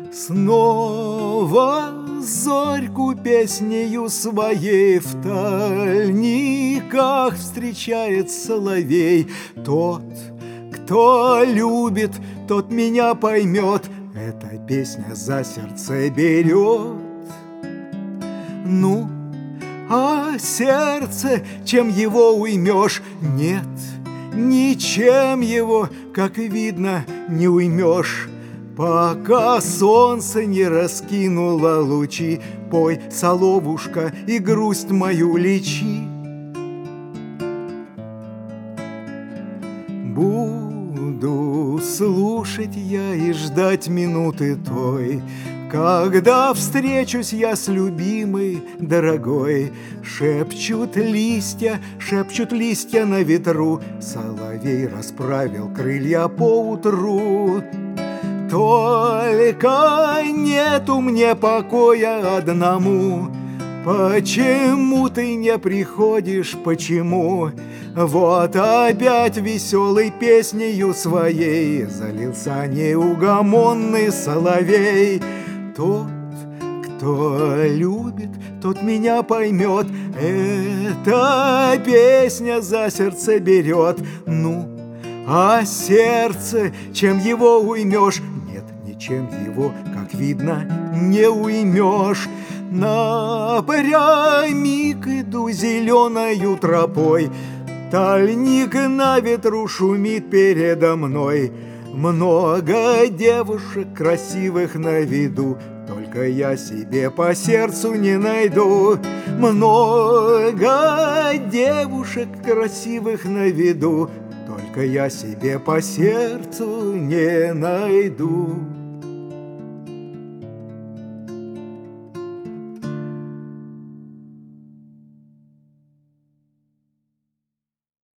Снова зорьку песнею своей в тальниках встречает соловей. Тот, кто любит, тот меня поймет, эта песня за сердце берет. Ну, а сердце, чем его уймешь? Нет, ничем его, как видно, не уймешь. Пока солнце не раскинуло лучи, пой, соловушка, и грусть мою лечи. Буду слушать я и ждать минуты той, когда встречусь я с любимой, дорогой. Шепчут листья на ветру, соловей расправил крылья поутру. Только нету мне покоя одному. Почему ты не приходишь, почему? Вот опять веселой песнею своей залился неугомонный соловей. Тот, кто любит, тот меня поймет, эта песня за сердце берет. Ну, а сердце, чем его уймешь? Нет, ничем его, как видно, не уймешь. Напрямик иду зеленою тропой, тальник на ветру шумит передо мной. Много девушек красивых на виду, только я себе по сердцу не найду. Много девушек красивых на виду, только я себе по сердцу не найду.